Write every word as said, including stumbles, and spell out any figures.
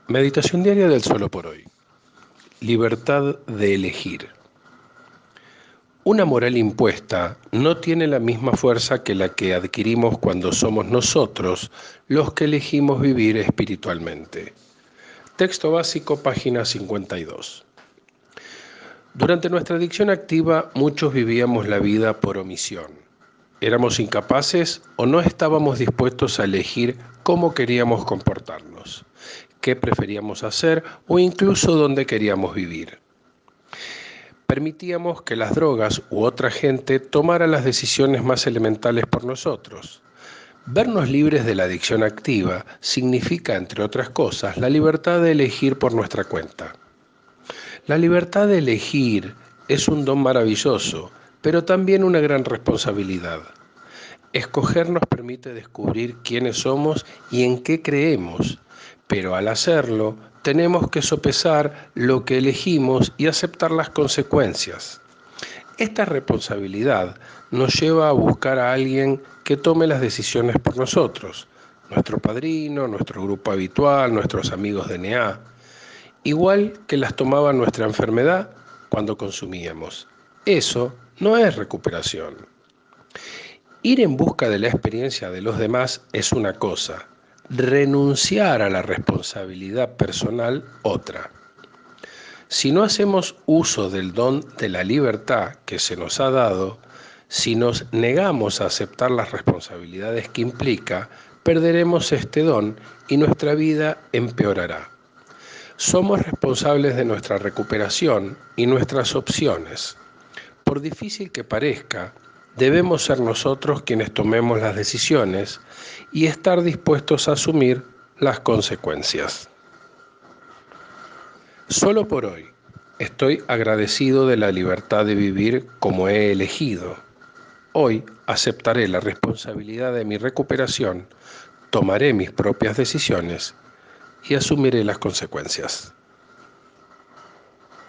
Meditación diaria del solo por hoy. Libertad de elegir. Una moral impuesta no tiene la misma fuerza que la que adquirimos cuando somos nosotros los que elegimos vivir espiritualmente. Texto básico, página cincuenta y dos. Durante nuestra adicción activa, muchos vivíamos la vida por omisión. Éramos incapaces o no estábamos dispuestos a elegir cómo queríamos comportarnos, qué preferíamos hacer o incluso dónde queríamos vivir. Permitíamos que las drogas u otra gente tomara las decisiones más elementales por nosotros. Vernos libres de la adicción activa significa, entre otras cosas, la libertad de elegir por nuestra cuenta. La libertad de elegir es un don maravilloso, pero también una gran responsabilidad. Escoger nos permite descubrir quiénes somos y en qué creemos, pero al hacerlo tenemos que sopesar lo que elegimos y aceptar las consecuencias. Esta responsabilidad nos lleva a buscar a alguien que tome las decisiones por nosotros, nuestro padrino, nuestro grupo habitual, nuestros amigos de N A, igual que las tomaba nuestra enfermedad cuando consumíamos. Eso no es recuperación. Ir en busca de la experiencia de los demás es una cosa, renunciar a la responsabilidad personal otra. Si no hacemos uso del don de la libertad que se nos ha dado, si nos negamos a aceptar las responsabilidades que implica, perderemos este don y nuestra vida empeorará. Somos responsables de nuestra recuperación y nuestras opciones. Por difícil que parezca, debemos ser nosotros quienes tomemos las decisiones y estar dispuestos a asumir las consecuencias. Solo por hoy estoy agradecido de la libertad de vivir como he elegido. Hoy aceptaré la responsabilidad de mi recuperación, tomaré mis propias decisiones y asumiré las consecuencias.